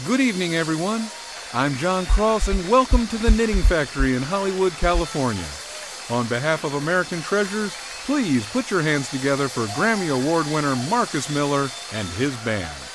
Good evening, everyone. I'm John Cross, and welcome to the Knitting Factory in Hollywood, California. On behalf of American Treasures, please put your hands together for Grammy Award winner Marcus Miller and his band.